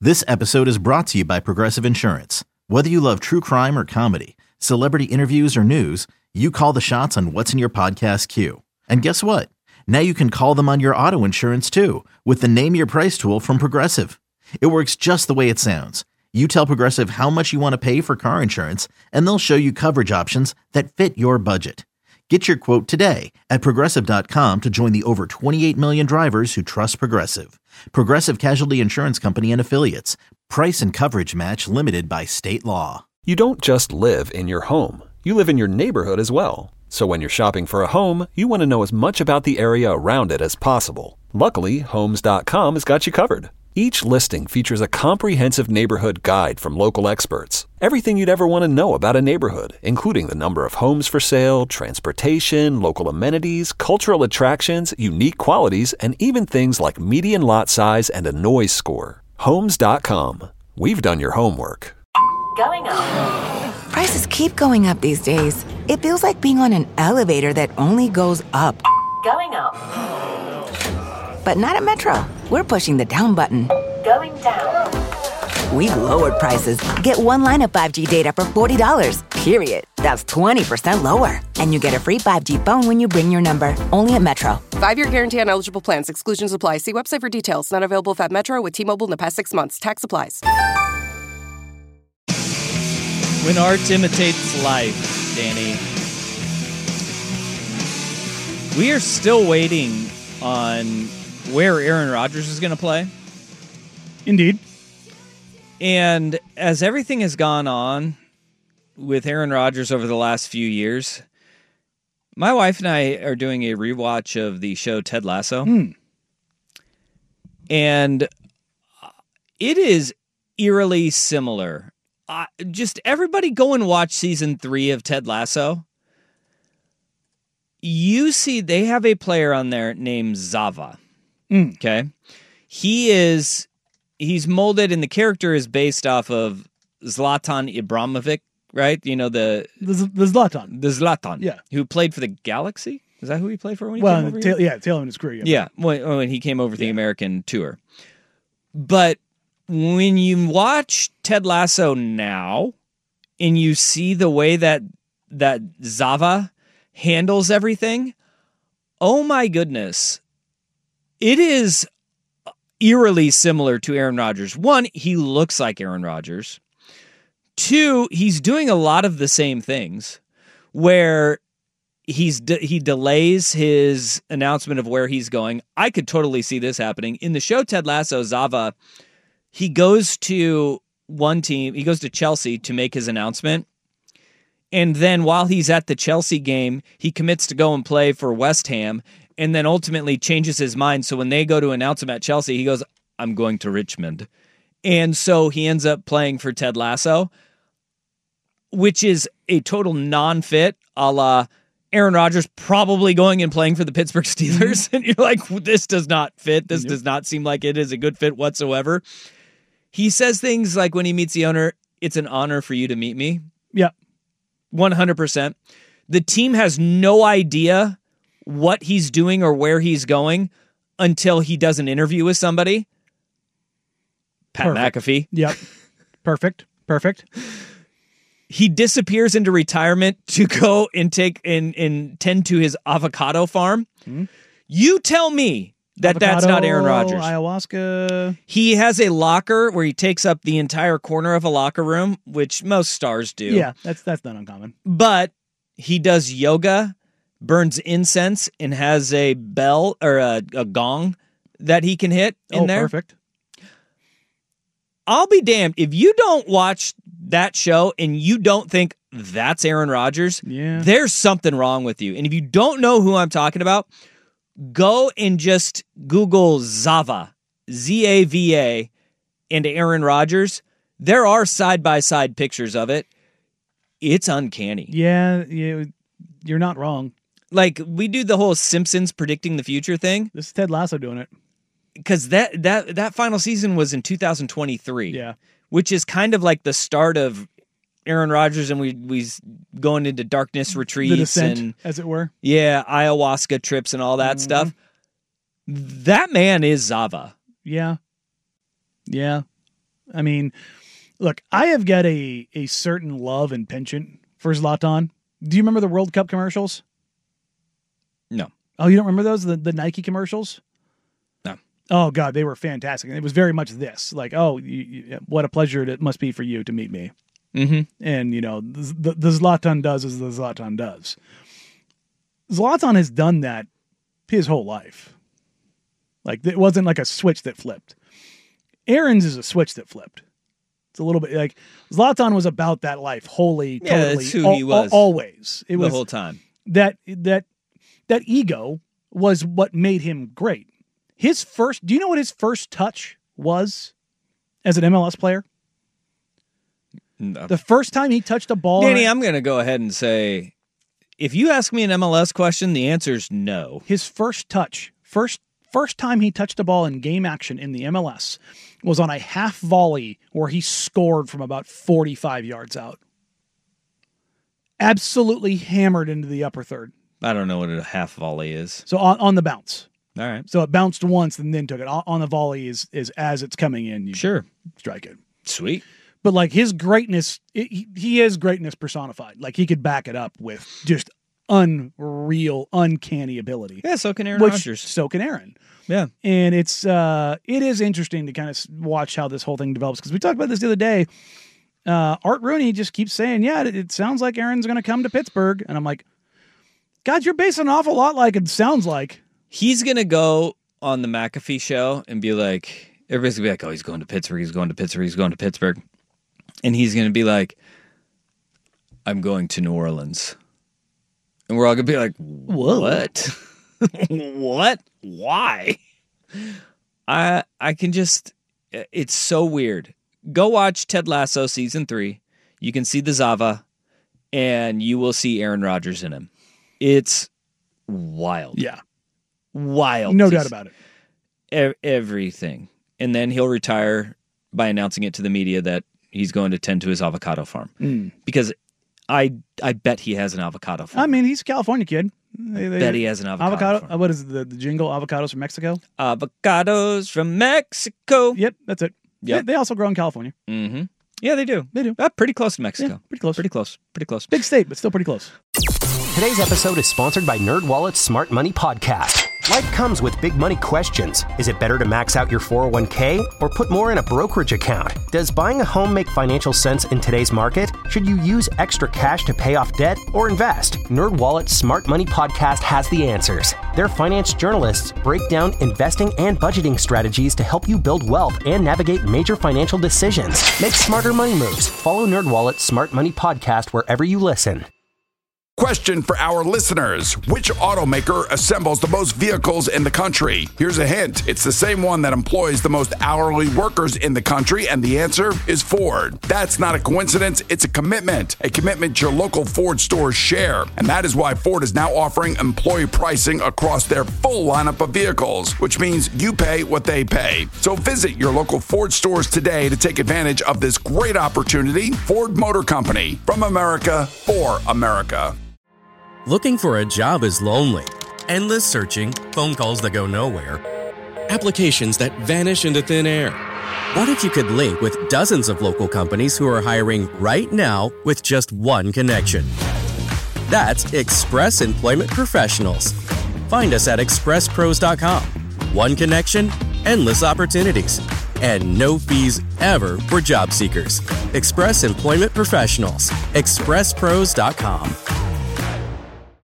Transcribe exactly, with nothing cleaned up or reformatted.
This episode is brought to you by Progressive Insurance. Whether you love true crime or comedy, celebrity interviews or news, you call the shots on what's in your podcast queue. And guess what? Now you can call them on your auto insurance too with the Name Your Price tool from Progressive. It works just the way it sounds. You tell Progressive how much you want to pay for car insurance, and they'll show you coverage options that fit your budget. Get your quote today at Progressive dot com to join the over twenty-eight million drivers who trust Progressive. Progressive Casualty Insurance Company and Affiliates. Price and coverage match limited by state law. You don't just live in your home. You live in your neighborhood as well. So when you're shopping for a home, you want to know as much about the area around it as possible. Luckily, Homes dot com has got you covered. Each listing features a comprehensive neighborhood guide from local experts. Everything you'd ever want to know about a neighborhood, including the number of homes for sale, transportation, local amenities, cultural attractions, unique qualities, and even things like median lot size and a noise score. Homes dot com. We've done your homework. Going up. Prices keep going up these days. It feels like being on an elevator that only goes up. Going up. But not at Metro. We're pushing the down button. Going down. We've lowered prices. Get one line of five G data for forty dollars, period. That's twenty percent lower. And you get a free five G phone when you bring your number. Only at Metro. Five-year guarantee on eligible plans. Exclusions apply. See website for details. Not available if at Metro with T-Mobile in the past six months. Tax applies. When art imitates life, Danny. We are still waiting on where Aaron Rodgers is going to play. Indeed. And as everything has gone on with Aaron Rodgers over the last few years, my wife and I are doing a rewatch of the show Ted Lasso. Mm. And it is eerily similar. Uh, just everybody go and watch season three of Ted Lasso. You see they have a player on there named Zava. Mm. Okay. He is, he's molded and the character is based off of Zlatan Ibrahimovic, right? You know, the, The, the Zlatan. the Zlatan, Yeah. who played for the Galaxy. Is that who he played for when he Well, came over tail, here? yeah, tail end of his career. Yeah. When, when he came over the Yeah. American tour. But when you watch Ted Lasso now and you see the way that that Zava handles everything, oh my goodness. It is eerily similar to Aaron Rodgers. One, he looks like Aaron Rodgers. Two, he's doing a lot of the same things where he's de- he delays his announcement of where he's going. I could totally see this happening. In the show Ted Lasso, Zava, he goes to one team, he goes to Chelsea to make his announcement. And then while he's at the Chelsea game, he commits to go and play for West Ham and then ultimately changes his mind. So when they go to announce him at Chelsea, he goes, I'm going to Richmond. And so he ends up playing for Ted Lasso, which is a total non-fit, a la Aaron Rodgers probably going and playing for the Pittsburgh Steelers. And you're like, this does not fit. This does not seem like it is a good fit whatsoever. He says things like when he meets the owner, it's an honor for you to meet me. Yeah. one hundred percent. The team has no idea what he's doing or where he's going until he does an interview with somebody. Pat Perfect. McAfee. Yep. Perfect. Perfect. He disappears into retirement to go and take and, and tend to his avocado farm. Mm-hmm. You tell me that Avocado, that's not Aaron Rodgers. Ayahuasca. He has a locker where he takes up the entire corner of a locker room, which most stars do. Yeah, that's that's not uncommon. But he does yoga, burns incense, and has a bell or a, a gong that he can hit in oh, there. Perfect. I'll be damned if you don't watch that show and you don't think that's Aaron Rodgers. Yeah. There's something wrong with you. And if you don't know who I'm talking about, go and just Google Zava, Z A V A, and Aaron Rodgers. There are side-by-side pictures of it. It's uncanny. Yeah, you, you're not wrong. Like, we do the whole Simpsons predicting the future thing. This is Ted Lasso doing it. Because that, that, that final season was in two thousand twenty-three. Yeah. Which is kind of like the start of Aaron Rodgers and we we going into darkness retreats. The descent, and as it were. Yeah, ayahuasca trips and all that Mm-hmm. stuff. That man is Zava. Yeah. Yeah. I mean, look, I have got a, a certain love and penchant for Zlatan. Do you remember the World Cup commercials? No. Oh, you don't remember those? The, the Nike commercials? No. Oh, God, they were fantastic. And it was very much this. Like, oh, you, you, what a pleasure it must be for you to meet me. Mm-hmm. And, you know, the, the, the Zlatan does as the Zlatan does. Zlatan has done that his whole life. Like, it wasn't like a switch that flipped. Aaron's is a switch that flipped. It's a little bit like Zlatan was about that life wholly, Yeah, totally, that's who al- he was. al- always. It The was whole time. that that that ego was what made him great. His first, do you know what his first touch was as an M L S player? No. The first time he touched a ball, Danny, I'm going to go ahead and say, if you ask me an M L S question, the answer is no. his first touch, first first time he touched a ball in game action in the M L S was on a half volley where he scored from about forty-five yards out. Absolutely hammered into the upper third. I don't know what a half volley is. So on, on the bounce. All right. So it bounced once and then took it. On on the volley is is as it's coming in, you Sure. strike it. Sweet. But like his greatness, it, he, he is greatness personified. Like he could back it up with just unreal, uncanny ability. Yeah, so can Aaron which, Rodgers. So can Aaron. Yeah. And it's uh, it is interesting to kind of watch how this whole thing develops because we talked about this the other day. Uh, Art Rooney just keeps saying, "Yeah, it, it sounds like Aaron's going to come to Pittsburgh," and I'm like, "God, you're basing an awful lot like it sounds like." He's going to go on the McAfee show and be like, everybody's going to be like, oh, he's going to Pittsburgh, he's going to Pittsburgh, he's going to Pittsburgh. And he's going to be like, I'm going to New Orleans. And we're all going to be like, Whoa. what? What? Why? I I can just, it's so weird. Go watch Ted Lasso season three. You can see the Zava, and you will see Aaron Rodgers in him. It's wild. Yeah, Wild. no to doubt s- about it. e- everything. And then he'll retire by announcing it to the media that he's going to tend to his avocado farm. Mm. Because I I bet he has an avocado farm. I mean, he's a California kid. They, they, bet he has an avocado, avocado. farm. uh, What is the, the jingle? Avocados from Mexico. Avocados from Mexico. Yep, that's it. Yep. They, they also grow in California. Mm-hmm. Yeah, they do. They do. Uh, pretty close to Mexico. Yeah, pretty close. Pretty close. Pretty close. Big state, but still pretty close. Today's episode is sponsored by NerdWallet's Smart Money Podcast. Life comes with big money questions. Is it better to max out your four oh one k or put more in a brokerage account? Does buying a home make financial sense in today's market? Should you use extra cash to pay off debt or invest? NerdWallet's Smart Money Podcast has the answers. Their finance journalists break down investing and budgeting strategies to help you build wealth and navigate major financial decisions. Make smarter money moves. Follow NerdWallet's Smart Money Podcast wherever you listen. Question for our listeners. Which automaker assembles the most vehicles in the country? Here's a hint. It's the same one that employs the most hourly workers in the country, and the answer is Ford. That's not a coincidence. It's a commitment. A commitment your local Ford stores share. And that is why Ford is now offering employee pricing across their full lineup of vehicles, which means you pay what they pay. So visit your local Ford stores today to take advantage of this great opportunity. Ford Motor Company. From America, for America. Looking for a job is lonely. Endless searching, phone calls that go nowhere, applications that vanish into thin air. What if you could link with dozens of local companies who are hiring right now with just one connection? That's Express Employment Professionals. Find us at express pros dot com. One connection, endless opportunities, and no fees ever for job seekers. Express Employment Professionals. express pros dot com.